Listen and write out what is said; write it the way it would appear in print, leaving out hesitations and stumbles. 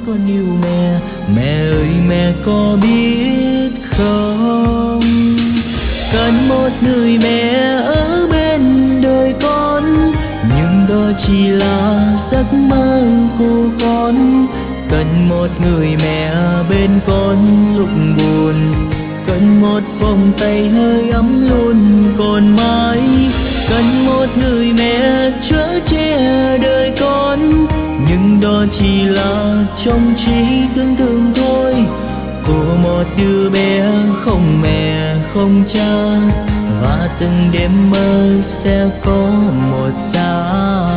con yêu mẹ. Mẹ ơi mẹ có biết không, cần một người mẹ ở bên đời con, nhưng đó chỉ là giấc mơ của con. Cần một người mẹ bên con lúc buồn, cần một vòng tay hơi ấm luôn còn mãi. Cần một người mẹ chở che đời con, nhưng đó chỉ là trong trí tưởng tượng thôi, của một đứa bé không mẹ không cha, và từng đêm mơ sẽ có một gia